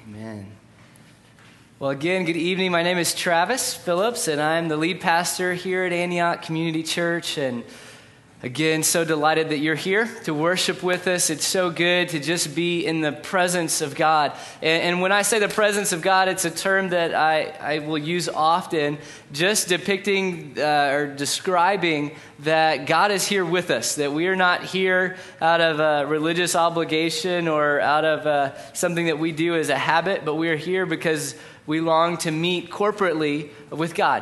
Amen. Well, again, good evening. My name is Travis Phillips, and I'm the lead pastor here at Antioch Community Church. And again, so delighted that you're here to worship with us. It's so good to just be in the presence of God. And when I say the presence of God, it's a term that I will use often, just depicting or describing that God is here with us, that we are not here out of a religious obligation or out of something that we do as a habit, but we are here because we long to meet corporately with God.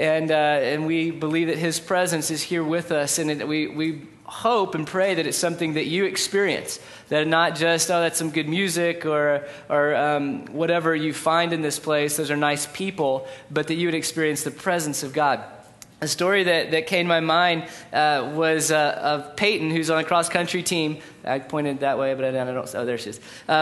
And we believe that His presence is here with us, and we hope and pray that it's something that you experience, that not just, oh, that's some good music or whatever you find in this place, those are nice people, but that you would experience the presence of God. A story that came to my mind was of Peyton, who's on a cross-country team. I pointed that way, but I don't. Oh, there she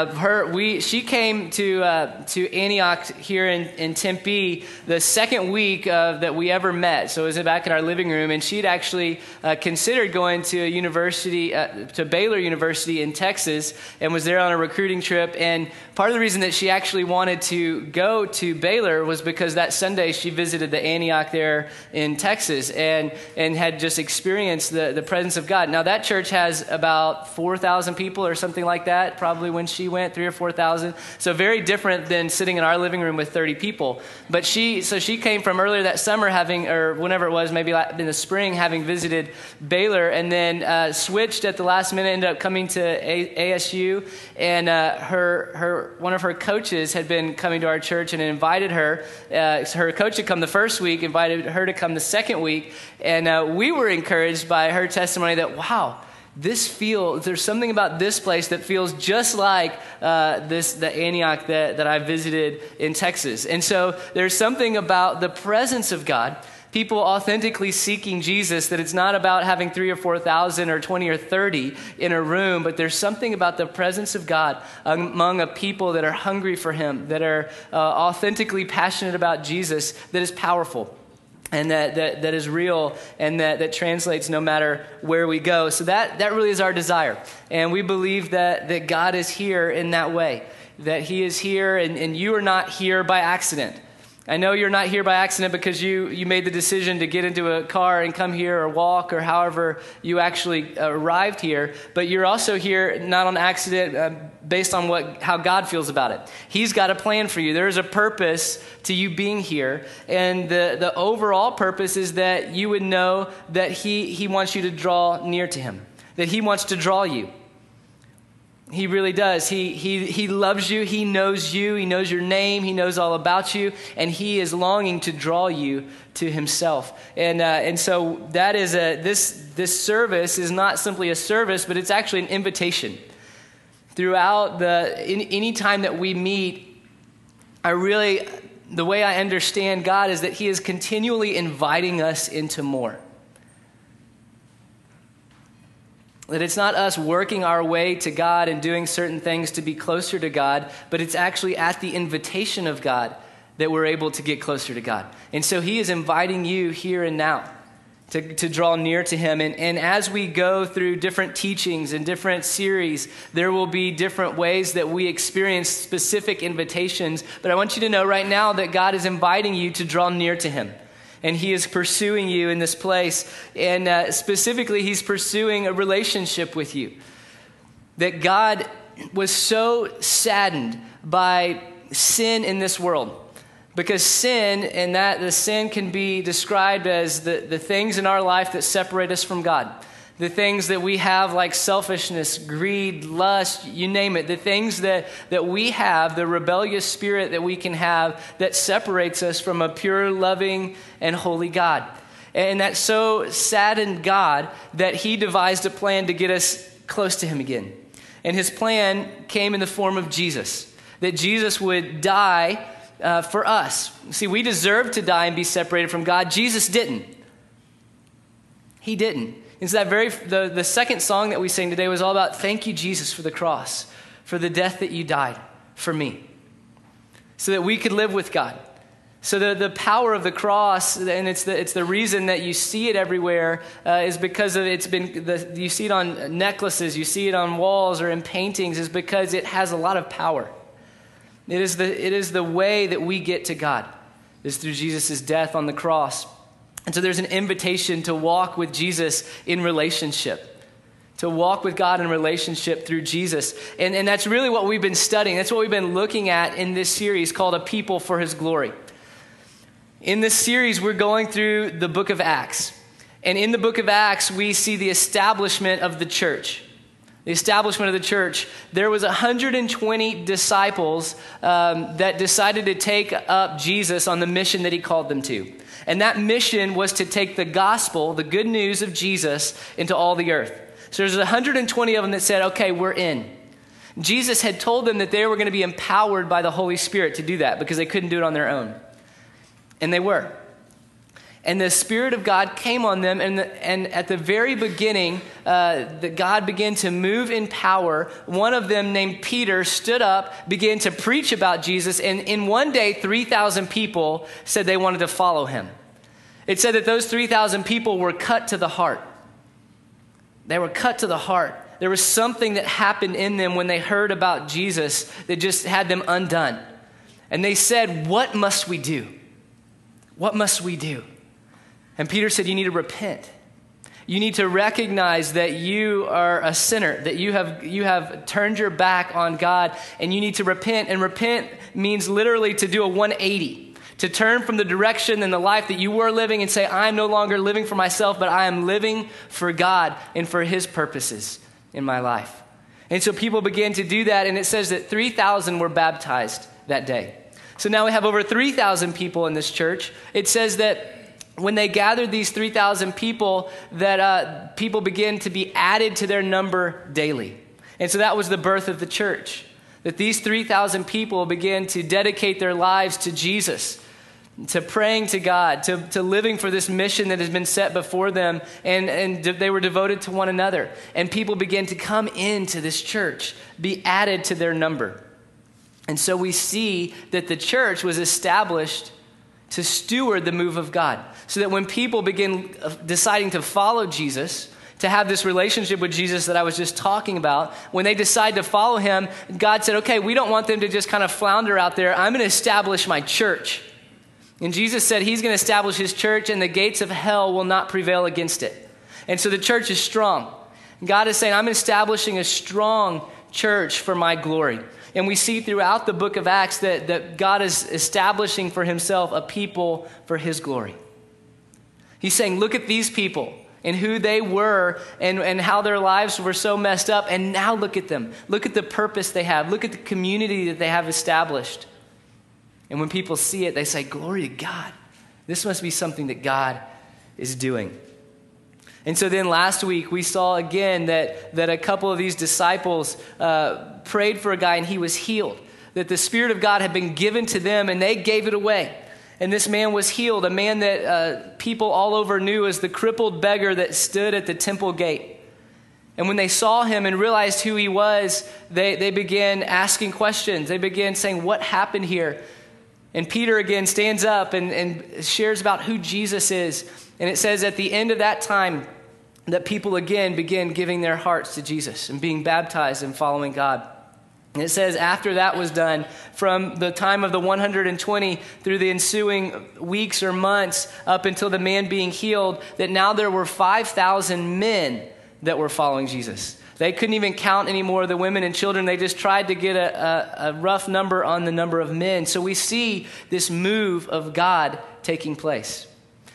is. She came to Antioch here in Tempe the second week that we ever met. So it was back in our living room, and she'd actually considered going to a university, to Baylor University in Texas, and was there on a recruiting trip. And part of the reason that she actually wanted to go to Baylor was because that Sunday she visited the Antioch there in Texas and had just experienced the presence of God. Now that church has about 4,000 people or something like that, probably when she went, 3,000 or 4,000. So very different than sitting in our living room with 30 people. But she came from earlier that summer or whenever it was, maybe in the spring, having visited Baylor, and then switched at the last minute, ended up coming to ASU, and one of her coaches had been coming to our church and invited her. Her coach had come the first week, invited her to come the second week, and we were encouraged by her testimony that, wow, there's something about this place that feels just like the Antioch that I visited in Texas. And so there's something about the presence of God, people authentically seeking Jesus, that it's not about having 3,000 or 4,000 or 20 or 30 in a room, but there's something about the presence of God among a people that are hungry for Him, that are authentically passionate about Jesus, that is powerful. And that is real, and that translates no matter where we go. So that really is our desire. And we believe that God is here in that way, that He is here, and you are not here by accident. I know you're not here by accident because you made the decision to get into a car and come here or walk or however you actually arrived here, but you're also here not on accident based on how God feels about it. He's got a plan for you. There is a purpose to you being here, and the overall purpose is that you would know that He wants you to draw near to Him, that He wants to draw you. He really does. He loves you. He knows you. He knows your name. He knows all about you, and He is longing to draw you to Himself. And so that is this service is not simply a service, but it's actually an invitation. Throughout any time that we meet, the way I understand God is that He is continually inviting us into more. That it's not us working our way to God and doing certain things to be closer to God, but it's actually at the invitation of God that we're able to get closer to God. And so He is inviting you here and now to draw near to Him. And as we go through different teachings and different series, there will be different ways that we experience specific invitations. But I want you to know right now that God is inviting you to draw near to Him. And He is pursuing you in this place. And specifically, He's pursuing a relationship with you. That God was so saddened by sin in this world. Because sin, and that the sin can be described as the things in our life that separate us from God. The things that we have, like selfishness, greed, lust, you name it. The things that we have, the rebellious spirit that we can have that separates us from a pure, loving, and holy God. And that so saddened God that He devised a plan to get us close to Him again. And His plan came in the form of Jesus. That Jesus would die for us. See, we deserve to die and be separated from God. Jesus didn't. He didn't. And so the second song that we sang today was all about thank you, Jesus, for the cross, for the death that you died for me, so that we could live with God. So the power of the cross, and it's the reason that you see it everywhere, is because of you see it on necklaces, you see it on walls or in paintings, is because it has a lot of power. It is the way that we get to God, is through Jesus' death on the cross. And so there's an invitation to walk with Jesus in relationship, to walk with God in relationship through Jesus. And that's really what we've been studying. That's what we've been looking at in this series called A People for His Glory. In this series, we're going through the book of Acts. And in the book of Acts, we see the establishment of the church. The establishment of the church. There was 120 disciples that decided to take up Jesus on the mission that he called them to. And that mission was to take the gospel, the good news of Jesus, into all the earth. So there's 120 of them that said, okay, we're in. Jesus had told them that they were going to be empowered by the Holy Spirit to do that because they couldn't do it on their own. And they were. And the Spirit of God came on them, and at the very beginning, that God began to move in power. One of them, named Peter, stood up, began to preach about Jesus, and in one day, 3,000 people said they wanted to follow him. It said that those 3,000 people were cut to the heart. They were cut to the heart. There was something that happened in them when they heard about Jesus that just had them undone. And they said, "What must we do? What must we do?" And Peter said, you need to repent. You need to recognize that you are a sinner, that you have turned your back on God, and you need to repent. And repent means literally to do a 180, to turn from the direction and the life that you were living and say, I am no longer living for myself, but I am living for God and for his purposes in my life. And so people began to do that, and it says that 3,000 were baptized that day. So now we have over 3,000 people in this church. It says that when they gathered these 3,000 people, that people began to be added to their number daily. And so that was the birth of the church, that these 3,000 people began to dedicate their lives to Jesus, to praying to God, to living for this mission that has been set before them, and they were devoted to one another. And people began to come into this church, be added to their number. And so we see that the church was established to steward the move of God, so that when people begin deciding to follow Jesus, to have this relationship with Jesus that I was just talking about, when they decide to follow him, God said, okay, we don't want them to just kind of flounder out there. I'm going to establish my church. And Jesus said he's going to establish his church, and the gates of hell will not prevail against it. And so the church is strong. God is saying, I'm establishing a strong church for my glory. And we see throughout the book of Acts that God is establishing for himself a people for his glory. He's saying, look at these people and who they were and how their lives were so messed up. And now look at them. Look at the purpose they have. Look at the community that they have established. And when people see it, they say, glory to God. This must be something that God is doing. And so then last week we saw again that a couple of these disciples prayed for a guy and he was healed. That the Spirit of God had been given to them and they gave it away. And this man was healed, a man that people all over knew as the crippled beggar that stood at the temple gate. And when they saw him and realized who he was, they began asking questions. They began saying, what happened here? And Peter again stands up and shares about who Jesus is. And it says at the end of that time that people again begin giving their hearts to Jesus and being baptized and following God. And it says after that was done, from the time of the 120 through the ensuing weeks or months up until the man being healed, that now there were 5,000 men that were following Jesus. They couldn't even count anymore the women and children. They just tried to get a rough number on the number of men. So we see this move of God taking place.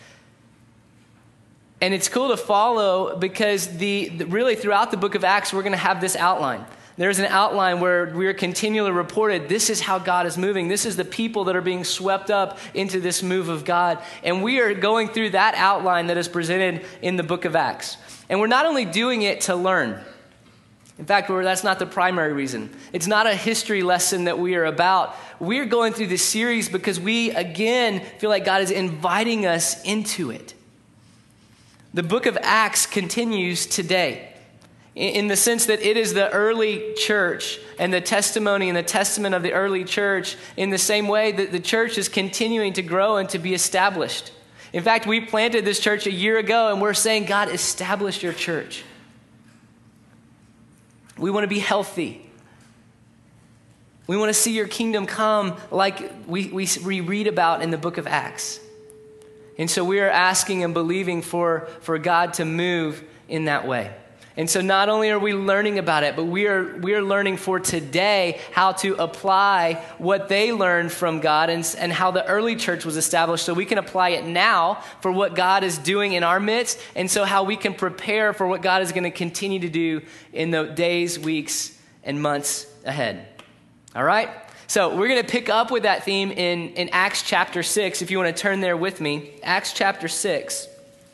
And it's cool to follow because really throughout the book of Acts, we're going to have this outline. There's an outline where we are continually reported, this is how God is moving. This is the people that are being swept up into this move of God. And we are going through that outline that is presented in the book of Acts. And we're not only doing it to learn. In fact, that's not the primary reason. It's not a history lesson that we are about. We're going through this series because we, again, feel like God is inviting us into it. The book of Acts continues today in the sense that it is the early church and the testimony and the testament of the early church in the same way that the church is continuing to grow and to be established. In fact, we planted this church a year ago and we're saying, God, establish your church. We want to be healthy. We want to see your kingdom come like we read about in the book of Acts. And so we are asking and believing for God to move in that way. And so not only are we learning about it, but we are learning for today how to apply what they learned from God and how the early church was established so we can apply it now for what God is doing in our midst, and so how we can prepare for what God is going to continue to do in the days, weeks, and months ahead. All right? So we're going to pick up with that theme in Acts chapter 6, if you want to turn there with me. Acts chapter 6.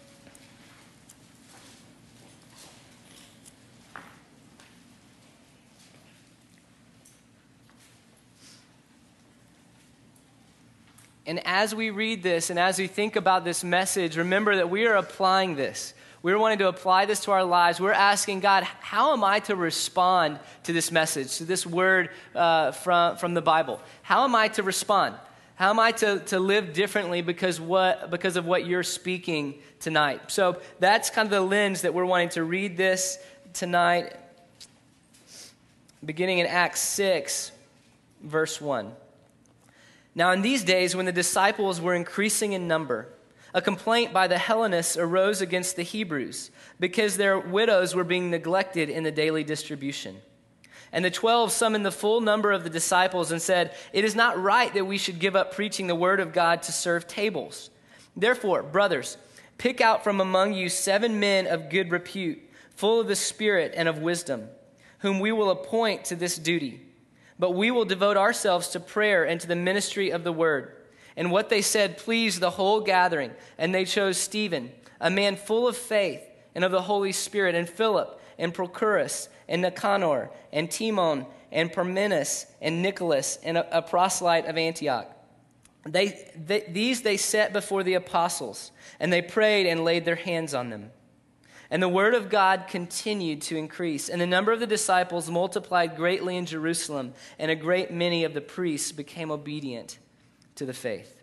And as we read this and as we think about this message, remember that we are applying this. We're wanting to apply this to our lives. We're asking God, how am I to respond to this message, to this word from the Bible? How am I to respond? How am I to live differently because of what you're speaking tonight? So that's kind of the lens that we're wanting to read this tonight, beginning in Acts 6, verse 1. Now in these days, when the disciples were increasing in number, a complaint by the Hellenists arose against the Hebrews because their widows were being neglected in the daily distribution. And the 12 summoned the full number of the disciples and said, "It is not right that we should give up preaching the word of God to serve tables. Therefore, brothers, pick out from among you 7 men of good repute, full of the Spirit and of wisdom, whom we will appoint to this duty. But we will devote ourselves to prayer and to the ministry of the word." And what they said pleased the whole gathering. And they chose Stephen, a man full of faith and of the Holy Spirit, and Philip, and Prochorus, and Nicanor, and Timon, and Parmenas, and Nicholas, and a proselyte of Antioch. These they set before the apostles, and they prayed and laid their hands on them. And the word of God continued to increase, and the number of the disciples multiplied greatly in Jerusalem, and a great many of the priests became obedient to the faith.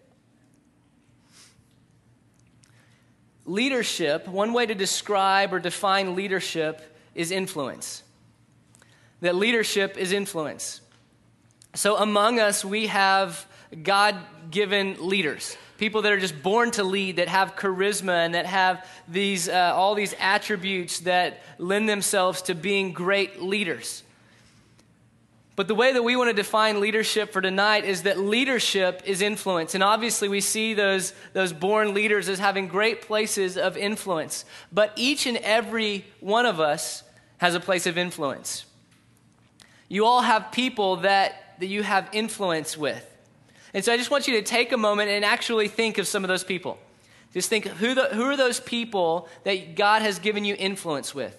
Leadership, one way to describe or define leadership is influence. That leadership is influence. So among us, we have God-given leaders. People that are just born to lead, that have charisma and that have these all these attributes that lend themselves to being great leaders. But the way that we want to define leadership for tonight is that leadership is influence. And obviously we see those born leaders as having great places of influence. But each and every one of us has a place of influence. You all have people that you have influence with. And so I just want you to take a moment and actually think of some of those people. Just think, who are those people that God has given you influence with?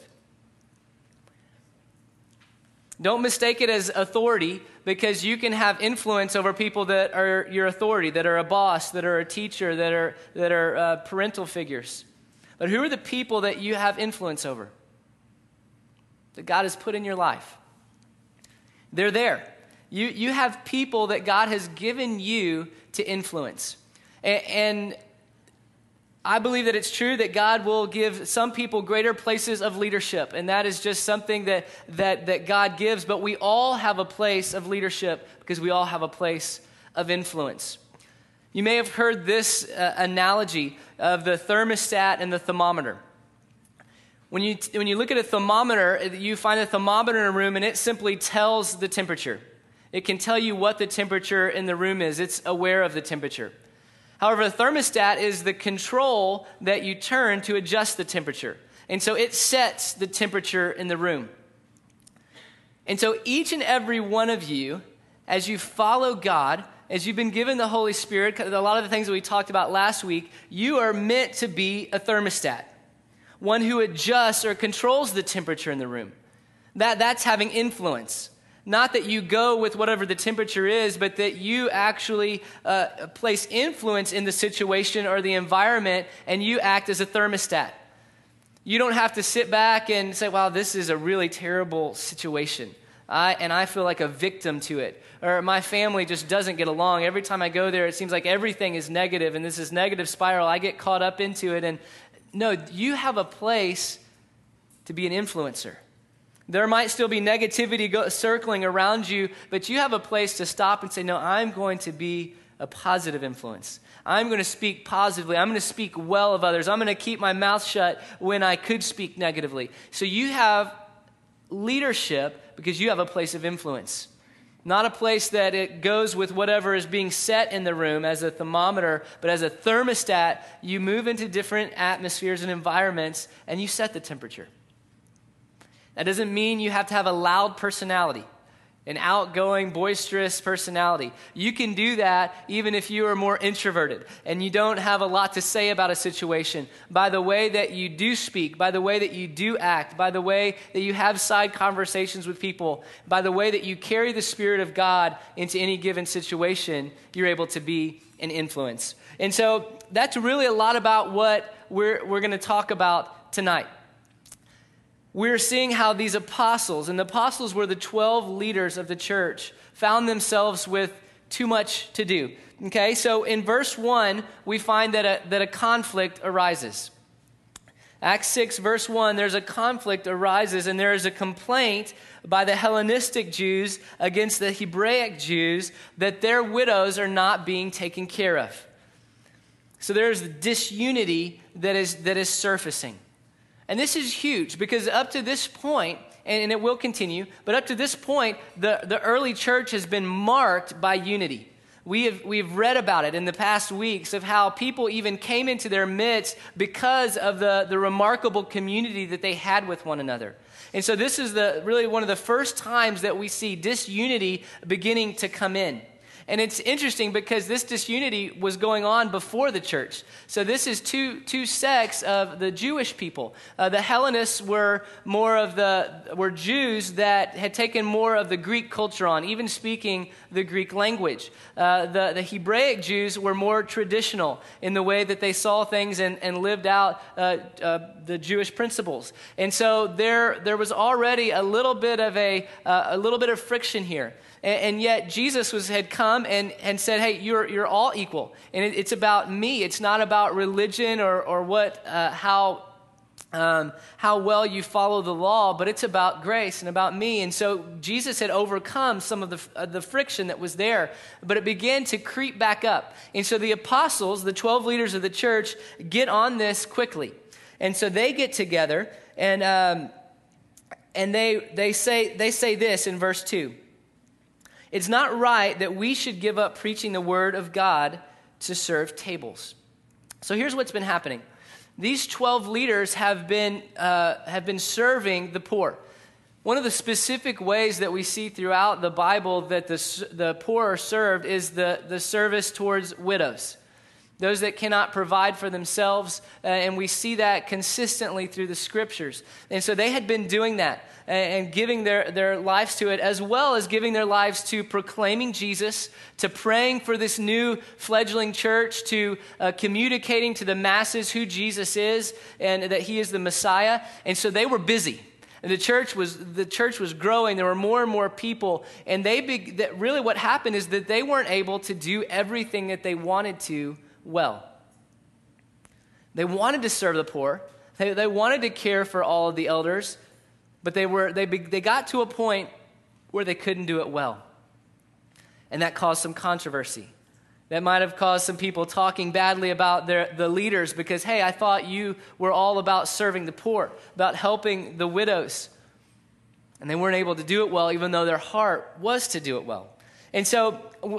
Don't mistake it as authority, because you can have influence over people that are your authority, that are a boss, that are a teacher, that are parental figures. But who are the people that you have influence over, that God has put in your life? They're there. You have people that God has given you to influence. And I believe that it's true that God will give some people greater places of leadership, and that is just something that God gives, but we all have a place of leadership because we all have a place of influence. You may have heard this analogy of the thermostat and the thermometer. When you look at a thermometer, you find a thermometer in a room, and it simply tells the temperature. It can tell you what the temperature in the room is. It's aware of the temperature. However, a thermostat is the control that you turn to adjust the temperature. And so it sets the temperature in the room. And so each and every one of you, as you follow God, as you've been given the Holy Spirit, a lot of the things that we talked about last week, you are meant to be a thermostat, one who adjusts or controls the temperature in the room. That's having influence. Not that you go with whatever the temperature is, but that you actually place influence in the situation or the environment, and you act as a thermostat. You don't have to sit back and say, wow, this is a really terrible situation, and I feel like a victim to it. Or my family just doesn't get along. Every time I go there, it seems like everything is negative, and this is negative spiral. I get caught up into it. And no, you have a place to be an influencer. There might still be negativity circling around you, but you have a place to stop and say, no, I'm going to be a positive influence. I'm going to speak positively. I'm going to speak well of others. I'm going to keep my mouth shut when I could speak negatively. So you have leadership because you have a place of influence. Not a place that it goes with whatever is being set in the room as a thermometer, but as a thermostat, you move into different atmospheres and environments and you set the temperature. That doesn't mean you have to have a loud personality, an outgoing, boisterous personality. You can do that even if you are more introverted and you don't have a lot to say about a situation. By the way that you do speak, by the way that you do act, by the way that you have side conversations with people, by the way that you carry the Spirit of God into any given situation, you're able to be an influence. And so that's really a lot about what we're going to talk about tonight. We're seeing how these apostles, and the apostles were the 12 leaders of the church, found themselves with too much to do. Okay, so in verse 1, we find that a conflict arises. Acts 6, verse 1, there's a conflict arises, and there is a complaint by the Hellenistic Jews against the Hebraic Jews that their widows are not being taken care of. So there's disunity that is surfacing. And this is huge because up to this point, and it will continue, but up to this point, the early church has been marked by unity. We've read about it in the past weeks of how people even came into their midst because of the remarkable community that they had with one another. And so this is really one of the first times that we see disunity beginning to come in. And it's interesting because this disunity was going on before the church. So this is two sects of the Jewish people. The Hellenists were were Jews that had taken more of the Greek culture on, even speaking the Greek language. The Hebraic Jews were more traditional in the way that they saw things and lived out the Jewish principles. And so there was already a little bit of friction here. And yet Jesus had come and said, hey, you're all equal. And it's about me. It's not about religion or how well you follow the law, but it's about grace and about me. And so Jesus had overcome some of the friction that was there, but it began to creep back up. And so the apostles, the 12 leaders of the church, get on this quickly. And so they get together and they say this in verse 2. It's not right that we should give up preaching the word of God to serve tables. So here's what's been happening. These 12 leaders have been serving the poor. One of the specific ways that we see throughout the Bible that the poor are served is the service towards widows, those that cannot provide for themselves, and we see that consistently through the scriptures. And so they had been doing that and giving their lives to it, as well as giving their lives to proclaiming Jesus, to praying for this new fledgling church, to communicating to the masses who Jesus is and that he is the Messiah. And so they were busy. And the church was growing. There were more and more people. And really what happened is that they weren't able to do everything that they wanted to well. They wanted to serve the poor. They wanted to care for all of the elders. But they got to a point where they couldn't do it well. And that caused some controversy. That might have caused some people talking badly about the leaders because, hey, I thought you were all about serving the poor, about helping the widows. And they weren't able to do it well, even though their heart was to do it well. And so,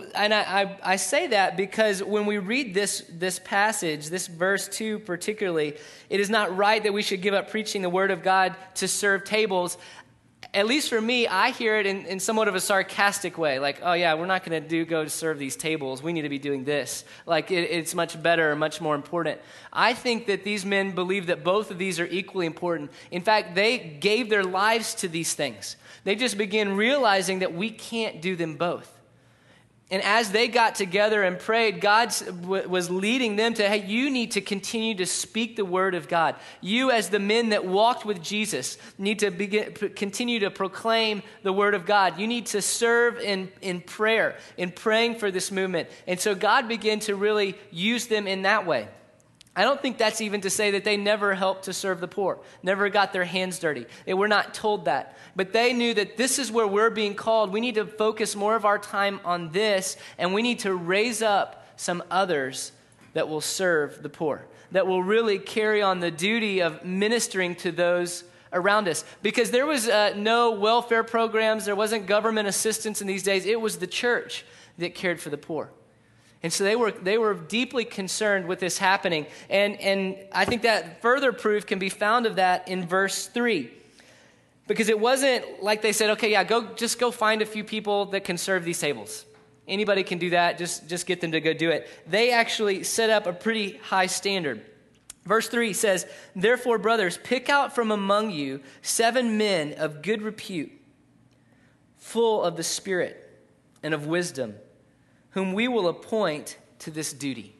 I say that because when we read this passage, this verse 2 particularly, it is not right that we should give up preaching the word of God to serve tables. At least for me, I hear it in somewhat of a sarcastic way. Like, oh yeah, we're not going to go to serve these tables. We need to be doing this. Like, it's much better, much more important. I think that these men believe that both of these are equally important. In fact, they gave their lives to these things. They just began realizing that we can't do them both. And as they got together and prayed, God was leading them to, hey, you need to continue to speak the word of God. You, as the men that walked with Jesus, need to continue to proclaim the word of God. You need to serve in prayer, in praying for this movement. And so God began to really use them in that way. I don't think that's even to say that they never helped to serve the poor, never got their hands dirty. They were not told that. But they knew that this is where we're being called. We need to focus more of our time on this, and we need to raise up some others that will serve the poor, that will really carry on the duty of ministering to those around us. Because there was no welfare programs, there wasn't government assistance in these days. It was the church that cared for the poor. And so they were deeply concerned with this happening. And I think that further proof can be found of that in verse 3. Because it wasn't like they said, okay, yeah, just go find a few people that can serve these tables. Anybody can do that. Just get them to go do it. They actually set up a pretty high standard. Verse 3 says, "Therefore, brothers, pick out from among you 7 men of good repute, full of the Spirit and of wisdom, whom we will appoint to this duty."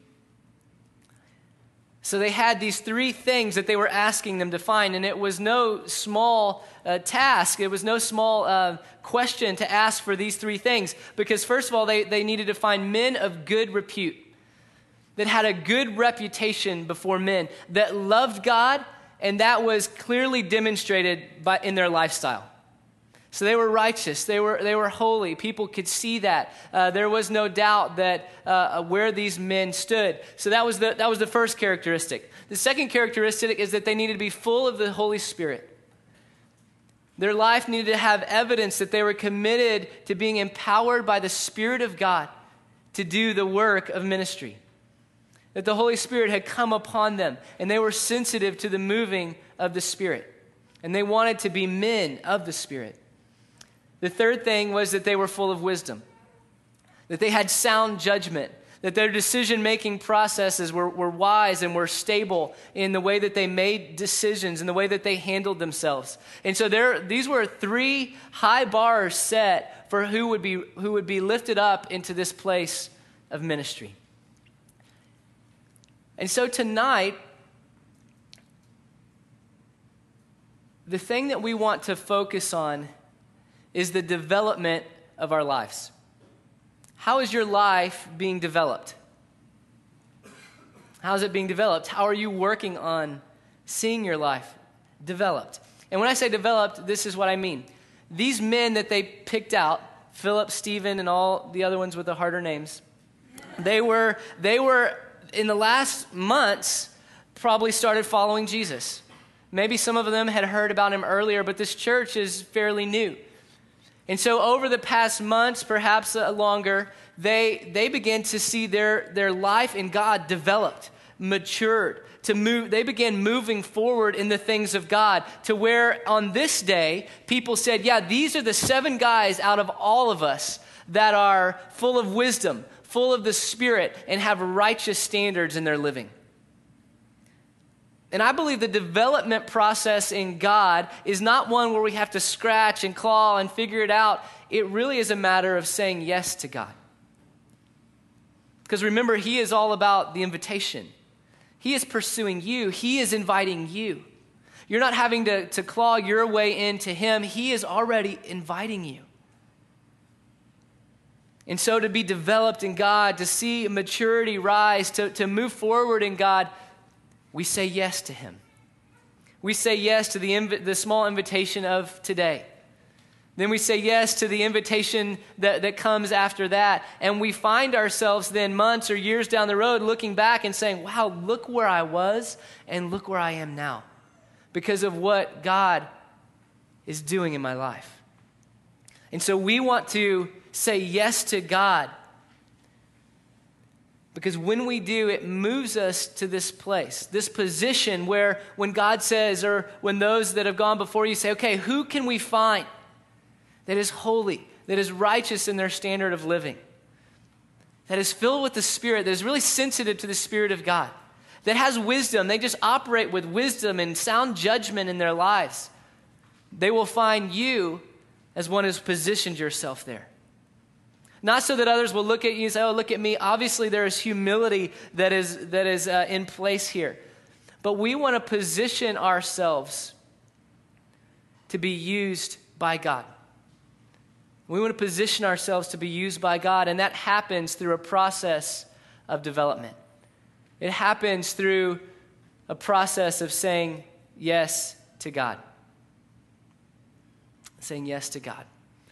So they had these 3 things that they were asking them to find, and it was no small task. It was no small question to ask for these 3 things, because first of all, they needed to find men of good repute, that had a good reputation before men, that loved God, and that was clearly demonstrated in their lifestyle. So they were righteous, they were holy. People could see that. There was no doubt that where these men stood. So that was the first characteristic. The second characteristic is that they needed to be full of the Holy Spirit. Their life needed to have evidence that they were committed to being empowered by the Spirit of God to do the work of ministry. That the Holy Spirit had come upon them, and they were sensitive to the moving of the Spirit. And they wanted to be men of the Spirit. The third thing was that they were full of wisdom, that they had sound judgment, that their decision-making processes were wise and were stable in the way that they made decisions and the way that they handled themselves. And so these were 3 high bars set for who would be lifted up into this place of ministry. And so tonight, the thing that we want to focus on is the development of our lives. How is your life being developed? How is it being developed? How are you working on seeing your life developed? And when I say developed, this is what I mean. These men that they picked out, Philip, Stephen, and all the other ones with the harder names, they were in the last months probably started following Jesus. Maybe some of them had heard about him earlier, but this church is fairly new. And so over the past months, perhaps longer, they began to see their life in God developed, matured, to move. They began moving forward in the things of God, to where on this day, people said, yeah, these are the 7 guys out of all of us that are full of wisdom, full of the Spirit, and have righteous standards in their living. And I believe the development process in God is not one where we have to scratch and claw and figure it out. It really is a matter of saying yes to God. Because remember, He is all about the invitation. He is pursuing you. He is inviting you. You're not having to claw your way into Him. He is already inviting you. And so to be developed in God, to see maturity rise, to move forward in God, we say yes to Him. We say yes to the small invitation of today. Then we say yes to the invitation that comes after that. And we find ourselves then months or years down the road looking back and saying, wow, look where I was and look where I am now because of what God is doing in my life. And so we want to say yes to God, because when we do, it moves us to this place, this position where when God says, or when those that have gone before you say, okay, who can we find that is holy, that is righteous in their standard of living, that is filled with the Spirit, that is really sensitive to the Spirit of God, that has wisdom, they just operate with wisdom and sound judgment in their lives. They will find you as one who's positioned yourself there. Not so that others will look at you and say, oh, look at me. Obviously, there is humility that is in place here. But we want to position ourselves to be used by God. We want to position ourselves to be used by God, and that happens through a process of development. It happens through a process of saying yes to God. Saying yes to God.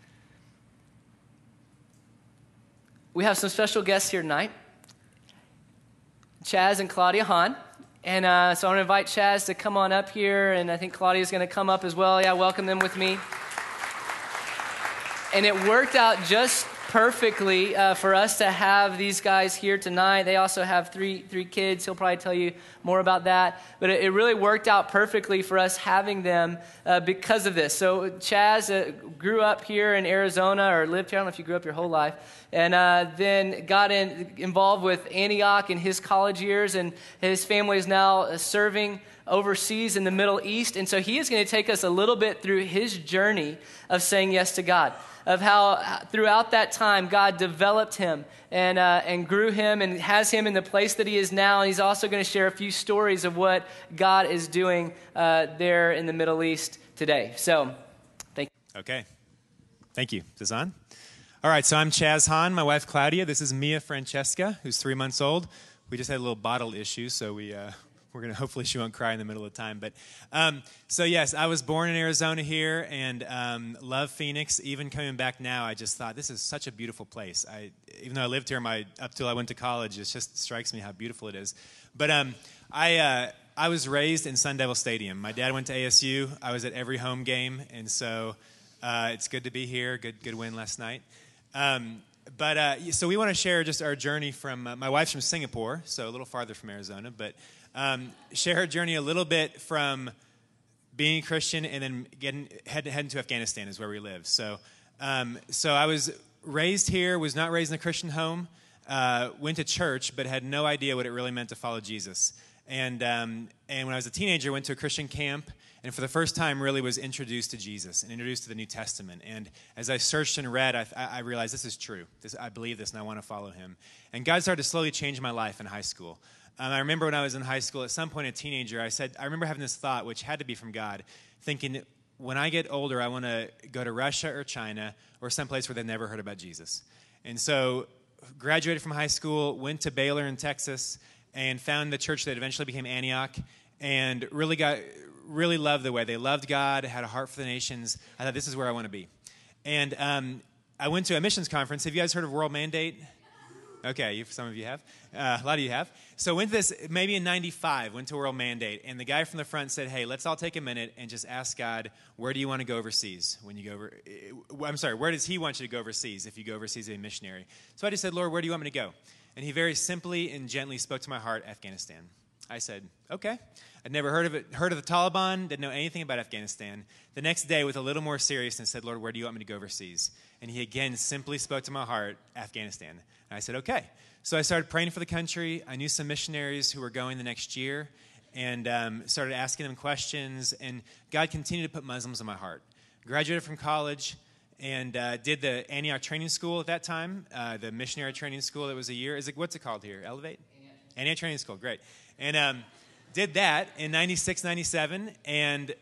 We have some special guests here tonight. Chaz and Claudia Hahn. And so I want to invite Chaz to come on up here, and I think Claudia's going to come up as well. Yeah, welcome them with me. And it worked out just perfectly for us to have these guys here tonight. They also have three kids. He'll probably tell you more about that. But it really worked out perfectly for us having them because of this. So Chaz grew up here in Arizona, or lived here. I don't know if you grew up your whole life. And then got involved with Antioch in his college years. And his family is now serving overseas in the Middle East. And so he is going to take us a little bit through his journey of saying yes to God, of how throughout that time God developed him and grew him and has him in the place that he is now. And he's also going to share a few stories of what God is doing there in the Middle East today. So, thank you. Okay. Thank you. Is this on? All right, so I'm Chaz Hahn, my wife Claudia. This is Mia Francesca, who's 3 months old. We just had a little bottle issue, so we're going to, hopefully she won't cry in the middle of the time. But so yes, I was born in Arizona here and love Phoenix. Even coming back now, I just thought this is such a beautiful place. Even though I lived here up till I went to college, it just strikes me how beautiful it is. But I was raised in Sun Devil Stadium. My dad went to ASU. I was at every home game, and so it's good to be here. Good win last night. So we want to share just our journey from, my wife's from Singapore, so a little farther from Arizona, but share her journey a little bit from being a Christian and then heading to Afghanistan is where we live. So I was raised here, was not raised in a Christian home, went to church, but had no idea what it really meant to follow Jesus. And when I was a teenager, went to a Christian camp, and for the first time really was introduced to Jesus and introduced to the New Testament. And as I searched and read, I realized this is true. I believe this, and I want to follow him. And God started to slowly change my life in high school. I remember when I was in high school, at some point, a teenager, I remember having this thought, which had to be from God, thinking, when I get older, I want to go to Russia or China or someplace where they've never heard about Jesus. And so graduated from high school, went to Baylor in Texas, and found the church that eventually became Antioch, and really loved the way they loved God, had a heart for the nations. I thought, this is where I want to be. And I went to a missions conference. Have you guys heard of World Mandate? Okay, some of you have. A lot of you have. So went to this, maybe in 95, went to World Mandate, and the guy from the front said, hey, let's all take a minute and just ask God, where do you want to go overseas when you go over? I'm sorry, where does he want you to go overseas if you go overseas as a missionary? So I just said, Lord, where do you want me to go? And he very simply and gently spoke to my heart, Afghanistan. I said, okay. I'd never heard of the Taliban, didn't know anything about Afghanistan. The next day, with a little more seriousness, said, Lord, where do you want me to go overseas? And he again simply spoke to my heart, Afghanistan. And I said, okay. So I started praying for the country. I knew some missionaries who were going the next year and started asking them questions. And God continued to put Muslims in my heart. Graduated from college and did the Antioch Training School at that time, the missionary training school that was a year. What's it called here? Elevate? Antioch Training School, great. And did that in 96, 97, and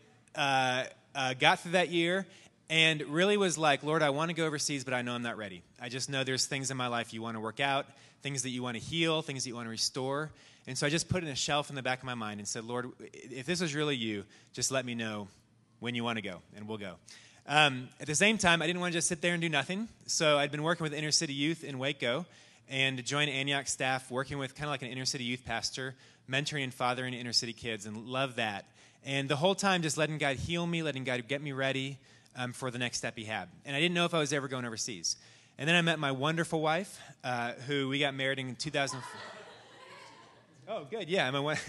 got through that year, and really was like, Lord, I want to go overseas, but I know I'm not ready. I just know there's things in my life you want to work out, things that you want to heal, things that you want to restore. And so I just put it in a shelf in the back of my mind and said, Lord, if this is really you, just let me know when you want to go, and we'll go. At the same time, I didn't want to just sit there and do nothing. So I'd been working with Inner City Youth in Waco and joined Antioch staff, working with kind of like an inner city youth pastor, mentoring and fathering inner city kids, and love that. And the whole time just letting God heal me, letting God get me ready for the next step he had. And I didn't know if I was ever going overseas. And then I met my wonderful wife, who we got married in 2004. Oh, good, yeah.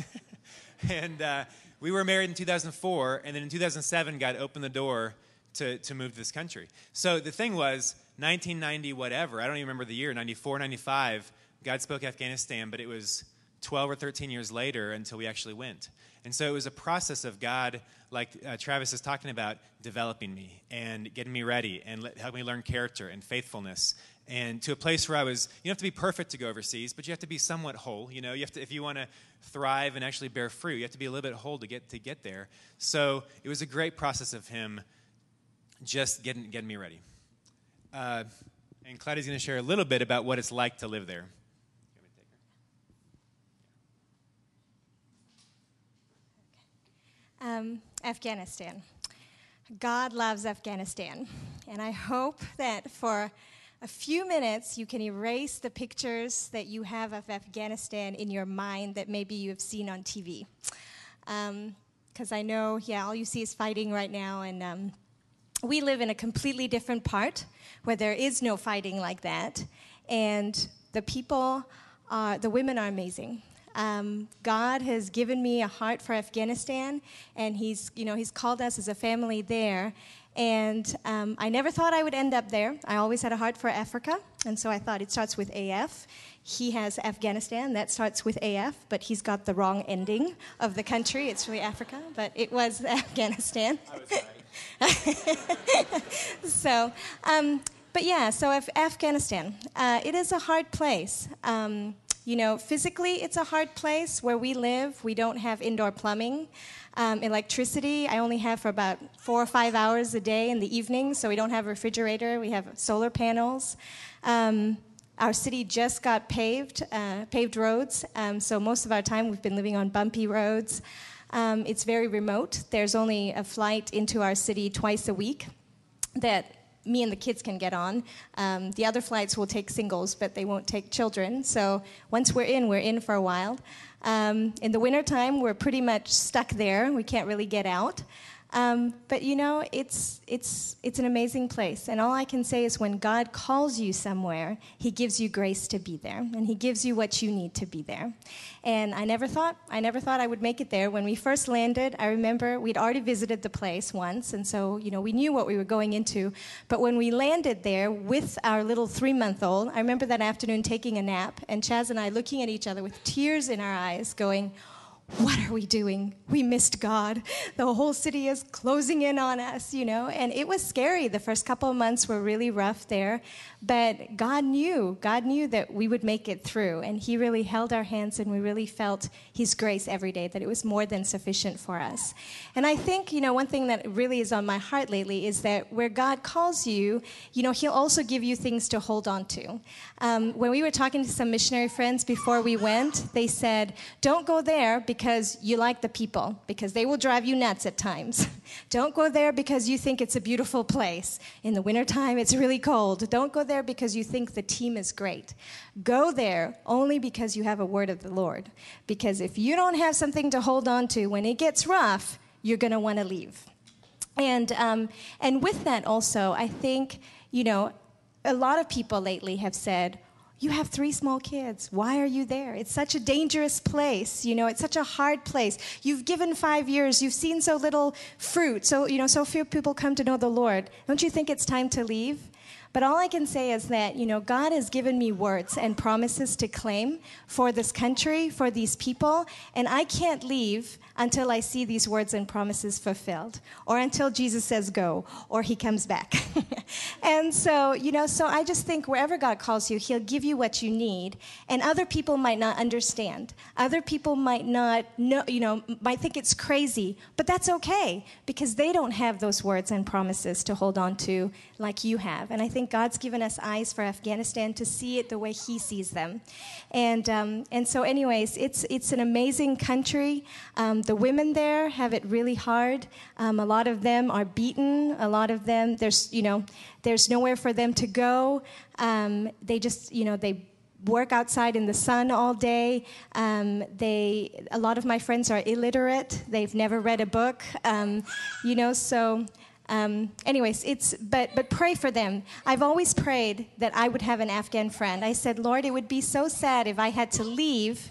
And we were married in 2004, and then in 2007, God opened the door to move to this country. So the thing was, 1990 whatever, I don't even remember the year, 94, 95, God spoke Afghanistan, but it was 12 or 13 years later until we actually went. And so it was a process of God, like Travis is talking about, developing me and getting me ready and helping me learn character and faithfulness, and to a place where you don't have to be perfect to go overseas, but you have to be somewhat whole. You know, you have to, if you want to thrive and actually bear fruit, you have to be a little bit whole to get there. So it was a great process of him just getting me ready. And Claudia's going to share a little bit about what it's like to live there. Afghanistan. God loves Afghanistan. And I hope that for a few minutes you can erase the pictures that you have of Afghanistan in your mind that maybe you have seen on TV. Because I know, all you see is fighting right now. And we live in a completely different part where there is no fighting like that. And the women are amazing. God has given me a heart for Afghanistan, and He's called us as a family there. And I never thought I would end up there. I always had a heart for Africa, and so I thought it starts with AF. He has Afghanistan, that starts with AF, but he's got the wrong ending of the country. It's really Africa, but it was Afghanistan. I was right. So Afghanistan, it is a hard place. Physically, it's a hard place. Where we live, we don't have indoor plumbing. Electricity, I only have for about 4 or 5 hours a day in the evening, so we don't have a refrigerator. We have solar panels. Our city just got paved roads, so most of our time we've been living on bumpy roads. It's very remote. There's only a flight into our city twice a week that me and the kids can get on. The other flights will take singles, but they won't take children. So once we're in for a while. In the wintertime, we're pretty much stuck there. We can't really get out. But it's an amazing place. And all I can say is when God calls you somewhere, He gives you grace to be there. And He gives you what you need to be there. And I never thought I would make it there. When we first landed, I remember we'd already visited the place once. And so, we knew what we were going into. But when we landed there with our little 3-month-old, I remember that afternoon taking a nap and Chaz and I looking at each other with tears in our eyes going, what are we doing? We missed God. The whole city is closing in on us, and it was scary. The first couple of months were really rough there, but God knew that we would make it through, and He really held our hands, and we really felt His grace every day, that it was more than sufficient for us. And I think, one thing that really is on my heart lately is that where God calls you, He'll also give you things to hold on to. When we were talking to some missionary friends before we went, they said, don't go there because you like the people, because they will drive you nuts at times. Don't go there because you think it's a beautiful place. In the wintertime, it's really cold. Don't go there because you think the team is great. Go there only because you have a word of the Lord. Because if you don't have something to hold on to, when it gets rough, you're going to want to leave. And with that also, I think, a lot of people lately have said, you have 3 small kids. Why are you there? It's such a dangerous place. It's such a hard place. You've given 5 years. You've seen so little fruit. So, so few people come to know the Lord. Don't you think it's time to leave? But all I can say is that, God has given me words and promises to claim for this country, for these people, and I can't leave until I see these words and promises fulfilled, or until Jesus says go, or He comes back. And so, so I just think wherever God calls you, He'll give you what you need, and other people might not understand. Other people might not know, might think it's crazy, but that's okay, because they don't have those words and promises to hold on to like you have. And I think God's given us eyes for Afghanistan to see it the way He sees them. And so anyways, it's an amazing country. The women there have it really hard. A lot of them are beaten. A lot of them, there's nowhere for them to go. They just, they work outside in the sun all day. A lot of my friends are illiterate. They've never read a book. Anyways, but pray for them. I've always prayed that I would have an Afghan friend. I said, Lord, it would be so sad if I had to leave.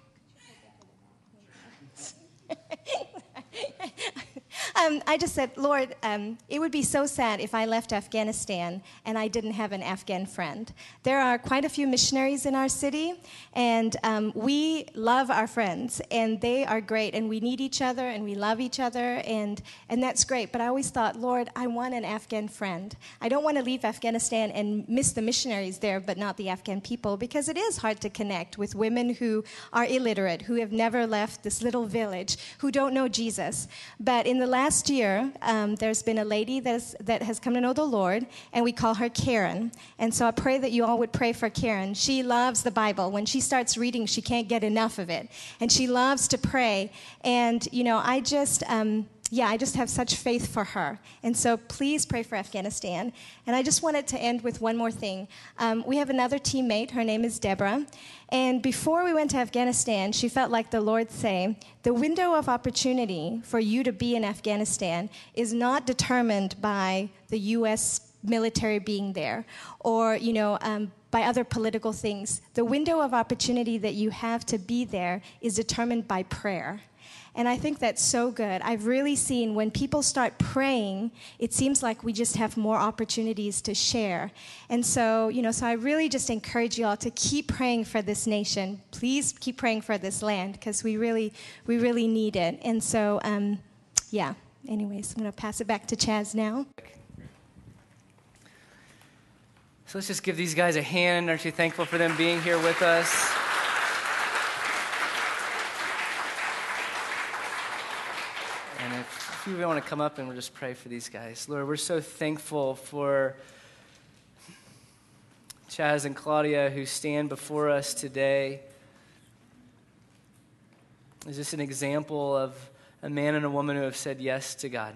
I just said, Lord, it would be so sad if I left Afghanistan and I didn't have an Afghan friend. There are quite a few missionaries in our city, and we love our friends, and they are great, and we need each other, and we love each other, and that's great. But I always thought, Lord, I want an Afghan friend. I don't want to leave Afghanistan and miss the missionaries there, but not the Afghan people, because it is hard to connect with women who are illiterate, who have never left this little village, who don't know Jesus. But in the last last year, there's been a lady that has come to know the Lord, and we call her Karen. And so I pray that you all would pray for Karen. She loves the Bible. When she starts reading, she can't get enough of it. And she loves to pray. And, I just have such faith for her. And so please pray for Afghanistan. And I just wanted to end with one more thing. We have another teammate. Her name is Deborah. And before we went to Afghanistan, she felt like the Lord say, the window of opportunity for you to be in Afghanistan is not determined by the U.S. military being there or, by other political things. The window of opportunity that you have to be there is determined by prayer. And I think that's so good. I've really seen when people start praying, it seems like we just have more opportunities to share. And so, so I really just encourage you all to keep praying for this nation. Please keep praying for this land because we really need it. And so, anyways, I'm going to pass it back to Chaz now. So let's just give these guys a hand. Aren't you thankful for them being here with us? And if you want to come up and we'll just pray for these guys. Lord, we're so thankful for Chaz and Claudia who stand before us today. Is this an example of a man and a woman who have said yes to God?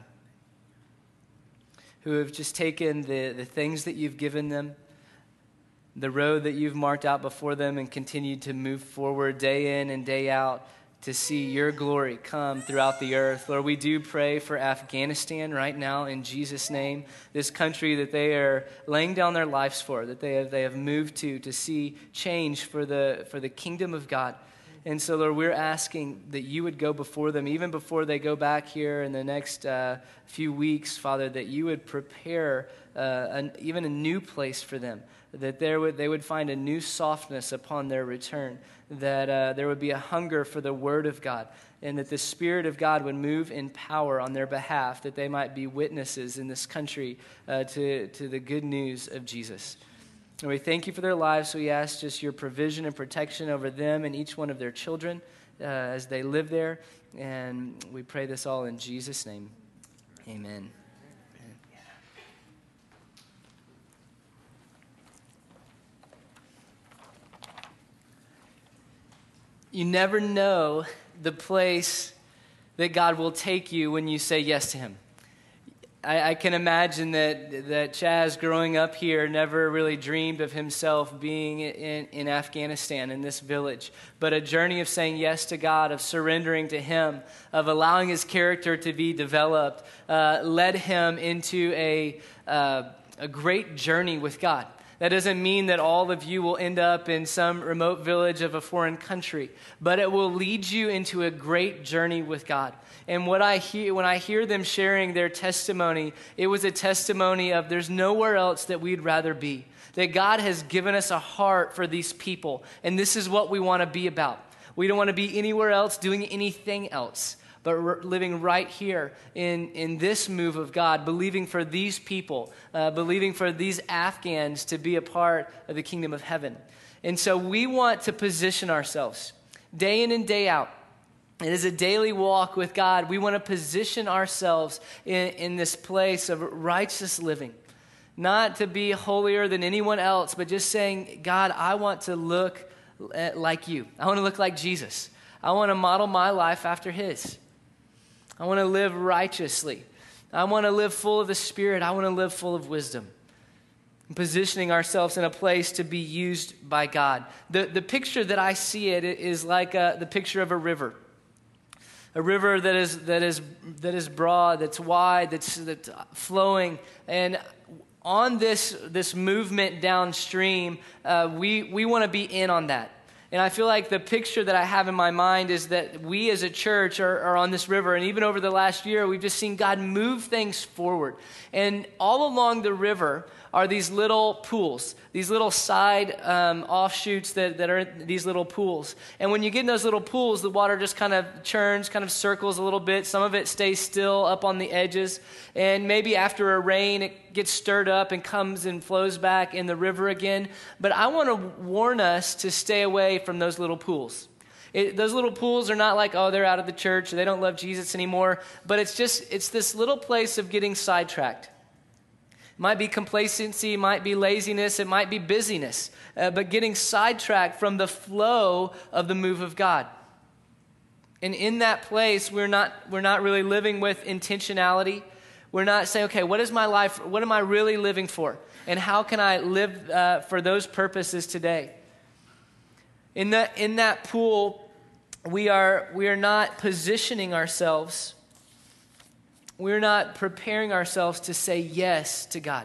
Who have just taken the things that you've given them, the road that you've marked out before them, and continued to move forward day in and day out to see your glory come throughout the earth. Lord, we do pray for Afghanistan right now in Jesus' name, this country that they are laying down their lives for, that they have moved to see change for the kingdom of God. And so, Lord, we're asking that you would go before them, even before they go back here in the next few weeks, Father, that you would prepare even a new place for them, that they would find a new softness upon their return, that there would be a hunger for the Word of God, and that the Spirit of God would move in power on their behalf, that they might be witnesses in this country to the good news of Jesus. And we thank you for their lives, so we ask just your provision and protection over them and each one of their children as they live there. And we pray this all in Jesus' name. Amen. You never know the place that God will take you when you say yes to him. I can imagine that Chaz, growing up here, never really dreamed of himself being in Afghanistan, in this village. But a journey of saying yes to God, of surrendering to him, of allowing his character to be developed, led him into a great journey with God. That doesn't mean that all of you will end up in some remote village of a foreign country, but it will lead you into a great journey with God. And when I hear them sharing their testimony, it was a testimony of there's nowhere else that we'd rather be. That God has given us a heart for these people, and this is what we want to be about. We don't want to be anywhere else doing anything else, but living right here in this move of God, believing for these people, believing for these Afghans to be a part of the kingdom of heaven. And so we want to position ourselves day in and day out. It is a daily walk with God. We want to position ourselves in this place of righteous living. Not to be holier than anyone else, but just saying, God, I want to look like you. I want to look like Jesus. I want to model my life after his. I want to live righteously. I want to live full of the Spirit. I want to live full of wisdom. Positioning ourselves in a place to be used by God. The picture that I see it is like the picture of a river. A river that is broad, that's wide, that's flowing, and on this movement downstream, we want to be in on that. And I feel like the picture that I have in my mind is that we as a church are on this river, and even over the last year, we've just seen God move things forward. And all along the river are these little pools, these little side offshoots that are these little pools. And when you get in those little pools, the water just kind of churns, kind of circles a little bit. Some of it stays still up on the edges. And maybe after a rain, it gets stirred up and comes and flows back in the river again. But I want to warn us to stay away from those little pools. Those little pools are not like, oh, they're out of the church, or they don't love Jesus anymore, but it's this little place of getting sidetracked. It might be complacency, it might be laziness, it might be busyness, but getting sidetracked from the flow of the move of God. And in that place, we're not really living with intentionality. We're not saying, okay, what is my life? What am I really living for? And how can I live for those purposes today? In that pool, we are not positioning ourselves. We're not preparing ourselves to say yes to God.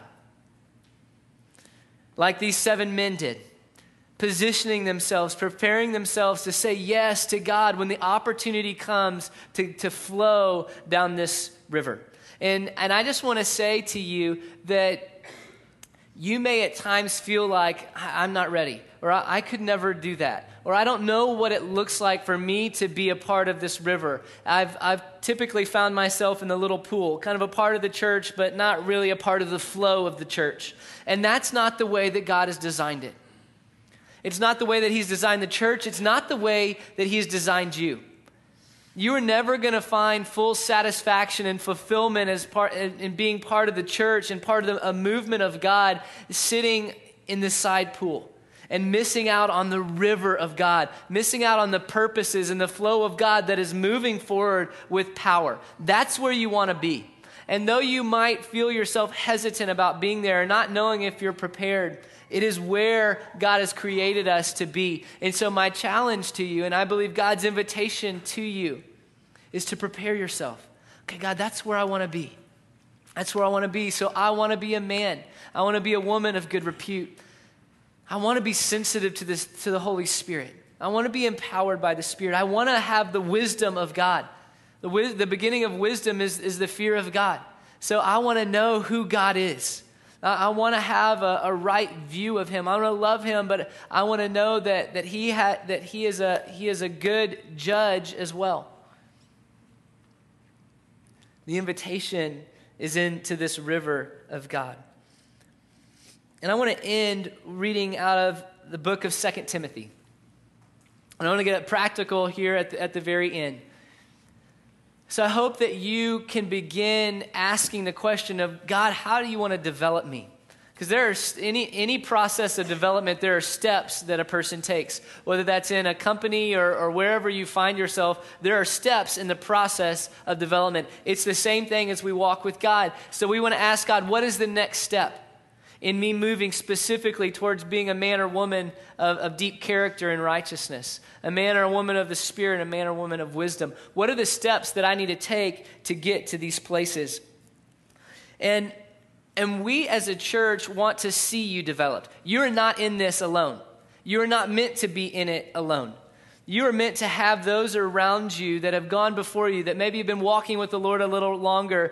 Like these 7 men did. Positioning themselves, preparing themselves to say yes to God when the opportunity comes to flow down this river. And I just want to say to you that you may at times feel like, I'm not ready, or I could never do that, or I don't know what it looks like for me to be a part of this river. I've typically found myself in the little pool, kind of a part of the church, but not really a part of the flow of the church. And that's not the way that God has designed it. It's not the way that he's designed the church. It's not the way that he's designed you. You are never going to find full satisfaction and fulfillment in being part of the church and part of a movement of God sitting in the side pool and missing out on the river of God, missing out on the purposes and the flow of God that is moving forward with power. That's where you want to be. And though you might feel yourself hesitant about being there and not knowing if you're prepared, it is where God has created us to be. And so my challenge to you, and I believe God's invitation to you, is to prepare yourself. Okay, God, that's where I want to be. That's where I want to be. So I want to be a man. I want to be a woman of good repute. I want to be sensitive to the Holy Spirit. I want to be empowered by the Spirit. I want to have the wisdom of God. The beginning of wisdom is the fear of God. So I want to know who God is. I want to have a right view of him. I want to love him, but I want to know that he is a good judge as well. The invitation is into this river of God. And I want to end reading out of the book of 2 Timothy. And I want to get practical here at the very end. So I hope that you can begin asking the question of, God, how do you want to develop me? Because there are any process of development, there are steps that a person takes. Whether that's in a company or wherever you find yourself, there are steps in the process of development. It's the same thing as we walk with God. So we want to ask God, what is the next step in me moving specifically towards being a man or woman of deep character and righteousness, a man or a woman of the Spirit, a man or woman of wisdom? What are the steps that I need to take to get to these places? And we as a church want to see you developed. You're not in this alone. You're not meant to be in it alone. You are meant to have those around you that have gone before you, that maybe have been walking with the Lord a little longer,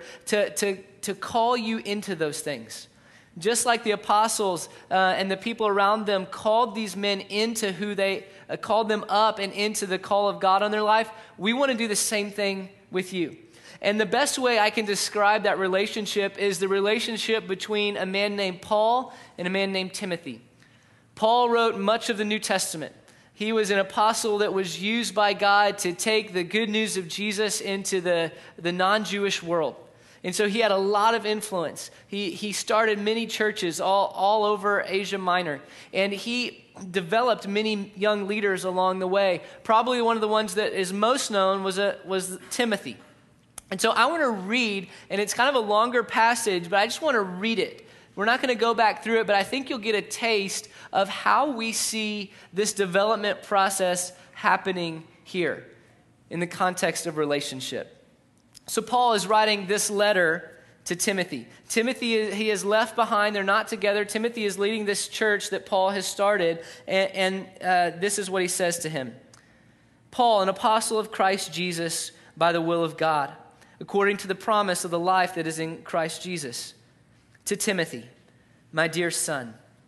to call you into those things. Just like the apostles and the people around them called these men into who they called them up and into the call of God on their life, we want to do the same thing with you. And the best way I can describe that relationship is the relationship between a man named Paul and a man named Timothy. Paul wrote much of the New Testament. He was an apostle that was used by God to take the good news of Jesus into the non-Jewish world. And so he had a lot of influence. He started many churches all over Asia Minor. And he developed many young leaders along the way. Probably one of the ones that is most known was Timothy. And so I want to read, and it's kind of a longer passage, but I just want to read it. We're not going to go back through it, but I think you'll get a taste of how we see this development process happening here in the context of relationship. So Paul is writing this letter to Timothy. Timothy, he is left behind. They're not together. Timothy is leading this church that Paul has started, and this is what he says to him. Paul, an apostle of Christ Jesus by the will of God, according to the promise of the life that is in Christ Jesus. To Timothy, my dear son,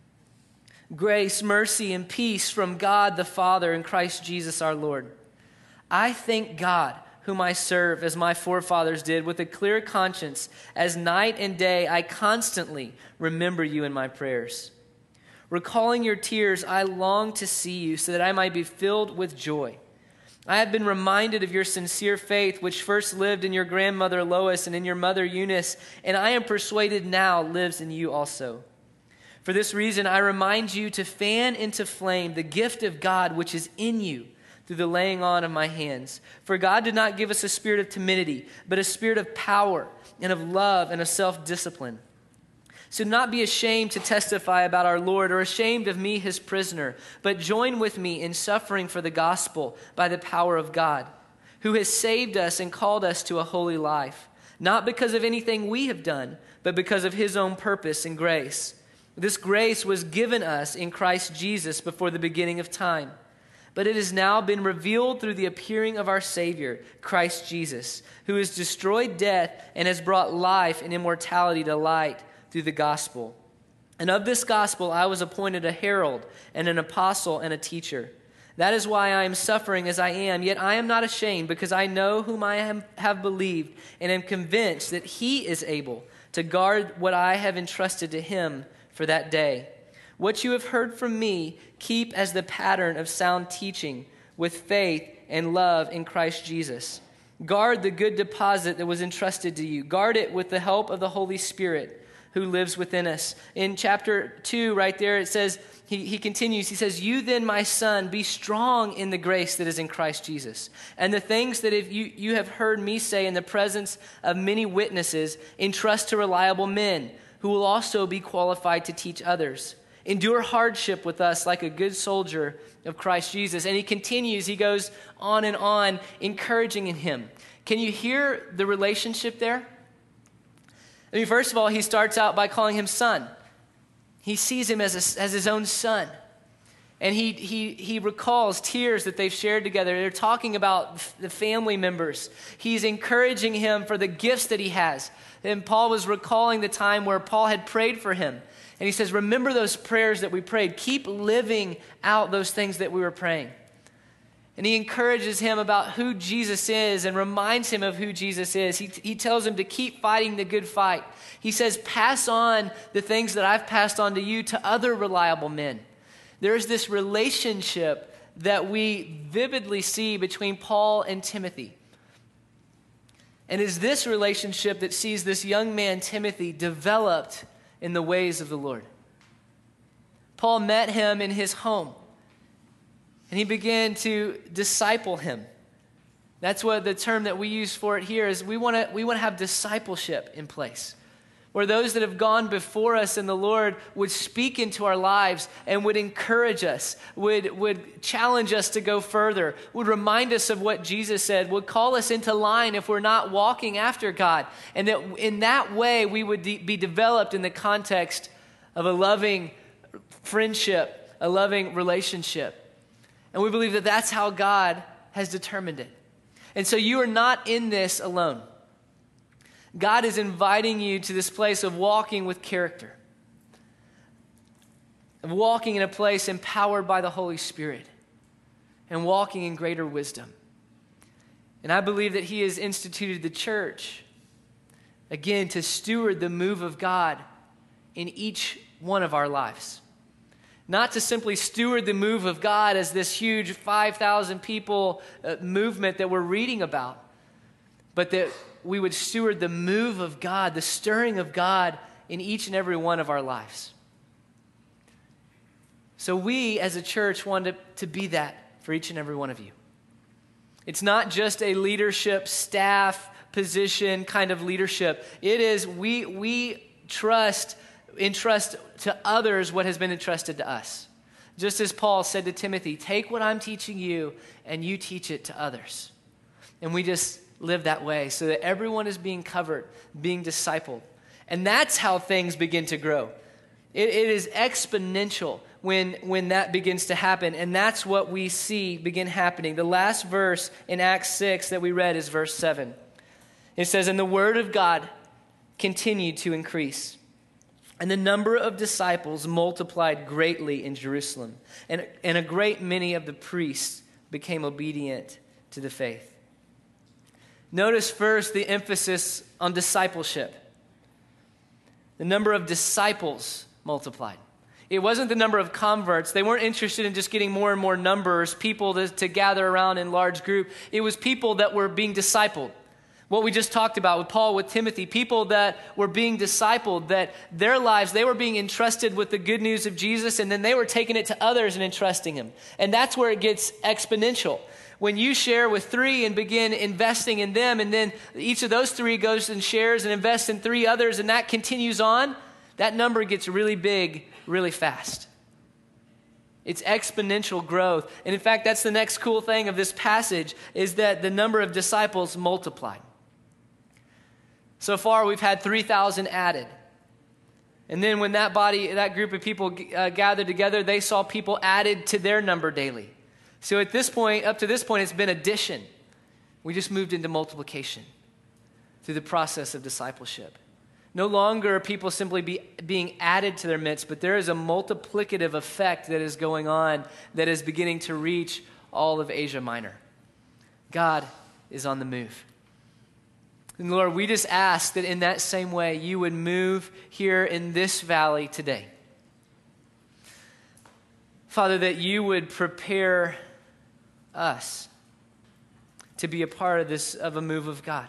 grace, mercy, and peace from God the Father and Christ Jesus our Lord. I thank God, whom I serve as my forefathers did, with a clear conscience, as night and day I constantly remember you in my prayers. Recalling your tears, I long to see you so that I might be filled with joy. I have been reminded of your sincere faith, which first lived in your grandmother Lois and in your mother Eunice, and I am persuaded now lives in you also. For this reason, I remind you to fan into flame the gift of God which is in you through the laying on of my hands. For God did not give us a spirit of timidity, but a spirit of power and of love and of self-discipline. So do not be ashamed to testify about our Lord or ashamed of me, his prisoner, but join with me in suffering for the gospel by the power of God, who has saved us and called us to a holy life, not because of anything we have done, but because of his own purpose and grace. This grace was given us in Christ Jesus before the beginning of time, but it has now been revealed through the appearing of our Savior, Christ Jesus, who has destroyed death and has brought life and immortality to light through the gospel. And of this gospel I was appointed a herald and an apostle and a teacher. That is why I am suffering as I am, yet I am not ashamed, because I know whom I have believed and am convinced that he is able to guard what I have entrusted to him for that day. What you have heard from me, keep as the pattern of sound teaching with faith and love in Christ Jesus. Guard the good deposit that was entrusted to you. Guard it with the help of the Holy Spirit who lives within us. In chapter 2, right there, it says, he continues, he says, you then, my son, be strong in the grace that is in Christ Jesus. And the things that if you have heard me say in the presence of many witnesses, entrust to reliable men who will also be qualified to teach others. Endure hardship with us like a good soldier of Christ Jesus. And he continues, he goes on, encouraging in him. Can you hear the relationship there? I mean, first of all, he starts out by calling him son. He sees him as his own son. And he recalls tears that they've shared together. They're talking about the family members. He's encouraging him for the gifts that he has. And Paul was recalling the time where Paul had prayed for him. And he says, remember those prayers that we prayed. Keep living out those things that we were praying. And he encourages him about who Jesus is and reminds him of who Jesus is. He tells him to keep fighting the good fight. He says, pass on the things that I've passed on to you to other reliable men. There's this relationship that we vividly see between Paul and Timothy. And it's this relationship that sees this young man, Timothy, developed in the ways of the Lord. Paul met him in his home, and he began to disciple him. That's what the term that we use for it here is. We want to have discipleship in place, where those that have gone before us in the Lord would speak into our lives and would encourage us, would challenge us to go further, would remind us of what Jesus said, would call us into line if we're not walking after God. And that in that way we would be developed in the context of a loving friendship, a loving relationship. And we believe that that's how God has determined it. And so you are not in this alone. God is inviting you to this place of walking with character, of walking in a place empowered by the Holy Spirit, and walking in greater wisdom. And I believe that he has instituted the church, again, to steward the move of God in each one of our lives. Not to simply steward the move of God as this huge 5,000 people movement that we're reading about, but that we would steward the move of God, the stirring of God in each and every one of our lives. So we as a church want to be that for each and every one of you. It's not just a leadership staff position kind of leadership. It is we entrust to others what has been entrusted to us. Just as Paul said to Timothy, take what I'm teaching you and you teach it to others. And we just live that way so that everyone is being covered, being discipled. And that's how things begin to grow. It is exponential when that begins to happen. And that's what we see begin happening. The last verse in Acts 6 that we read is verse 7. It says, and the word of God continued to increase, and the number of disciples multiplied greatly in Jerusalem. And a great many of the priests became obedient to the faith. Notice first the emphasis on discipleship. The number of disciples multiplied. It wasn't the number of converts. They weren't interested in just getting more and more numbers, people to gather around in large group. It was people that were being discipled. What we just talked about with Paul, with Timothy, people that were being discipled, that their lives, they were being entrusted with the good news of Jesus, and then they were taking it to others and entrusting him. And that's where it gets exponential. When you share with 3 and begin investing in them, and then each of those 3 goes and shares and invests in 3 others, and that continues on, that number gets really big really fast. It's exponential growth. And in fact, that's the next cool thing of this passage, is that the number of disciples multiplied. So far, we've had 3,000 added. And then when that group of people gathered together, they saw people added to their number daily. So at this point, up to this point, it's been addition. We just moved into multiplication through the process of discipleship. No longer are people simply being added to their midst, but there is a multiplicative effect that is going on that is beginning to reach all of Asia Minor. God is on the move. And Lord, we just ask that in that same way, you would move here in this valley today. Father, that you would prepare us to be a part of a move of God.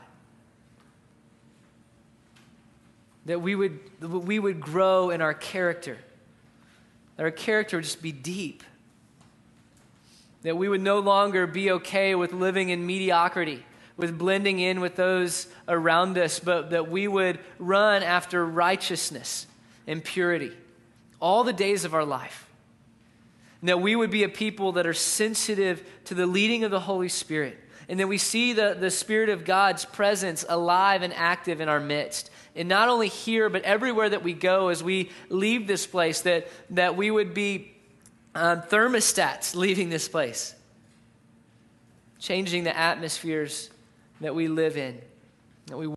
That we would grow in our character. That our character would just be deep. That we would no longer be okay with living in mediocrity, with blending in with those around us, but that we would run after righteousness and purity all the days of our life. And that we would be a people that are sensitive to the leading of the Holy Spirit. And that we see the Spirit of God's presence alive and active in our midst. And not only here, but everywhere that we go as we leave this place, that we would be thermostats leaving this place, changing the atmospheres that we live in, that we